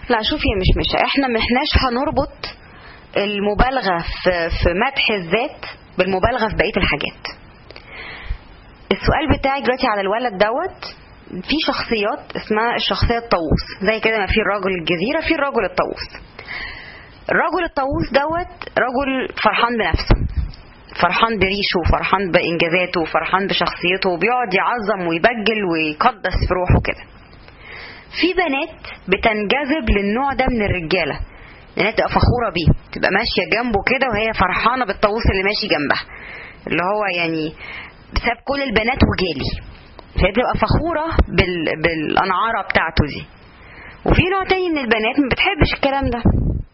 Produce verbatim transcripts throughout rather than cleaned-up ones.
لا شوفي، مش مش احنا محناش هنربط المبالغة في, في مدح الذات بالمبالغة في بقية الحاجات. السؤال بتاعك دلوقتي على الولد دوت، في شخصيات اسمها الشخصية الطاووس، زي كده ما في الرجل الجزيرة في الرجل الطاووس. الرجل الطاووس دوت رجل فرحان بنفسه، فرحان بريشه، فرحان بإنجازاته، فرحان بشخصيته، وبيقعد يعظم ويبجل ويقدس في روحه كده. في بنات بتنجذب للنوع ده من الرجالة، لأنها تبقى فخورة بيه، تبقى ماشية جنبه كده وهي فرحانة بالطاووس اللي ماشي جنبها، اللي هو يعني بسبب كل البنات وجالي، فهي بتبقى فخورة بال... بالأنعارة بتاعته دي. وفي نوع تاني من البنات ما بتحبش الكلام ده،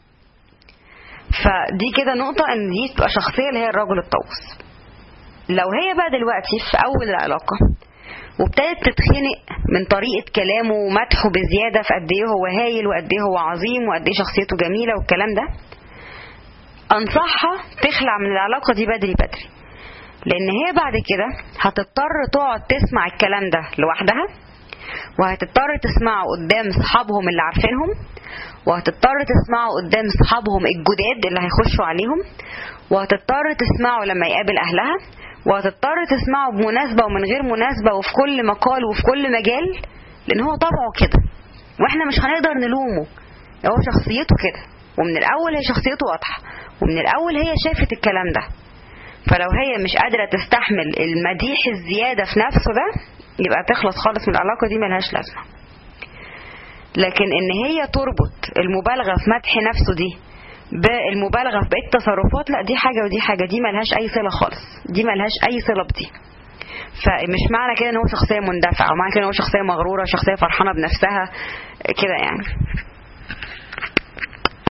فدي كده نقطة ان دي تبقى شخصية اللي هي الرجل الطاووس. لو هي بقى دلوقتي في أول العلاقة وابتدت تتخنق من طريقة كلامه ومدحه بزيادة في قد ايه هو هايل وقد ايه هو عظيم وقد ايه شخصيته جميلة والكلام ده، انصحها تخلع من العلاقة دي بدري بدري، لان هي بعد كده هتضطر تقعد تسمع الكلام ده لوحدها، وهتضطر تسمعه قدام صحابهم اللي عارفينهم، وهتضطر تسمعه قدام صحابهم الجداد اللي هيخشوا عليهم، وهتضطر تسمعه لما يقابل اهلها، وهتضطر تسمعه بمناسبة ومن غير مناسبة وفي كل مقال وفي كل مجال، لان هو طبعه كده واحنا مش هنقدر نلومه، هو شخصيته كده، ومن الاول هي شخصيته واضحة، ومن الاول هي شافت الكلام ده. فلو هي مش قادرة تستحمل المديح الزيادة في نفسه ده، يبقى تخلص خالص من العلاقة دي، ملهاش لازمة. لكن ان هي تربط المبالغة في مدح نفسه دي بالمبالغة في بقية التصرفات، لا دي حاجة ودي حاجة، دي ملهاش اي صلة خالص، دي ملهاش اي صلة بدي. فمش معنى كده ان هو شخصية مندفعة، ومعنى كده ان هو شخصية مغرورة، شخصية فرحانة بنفسها كده يعني.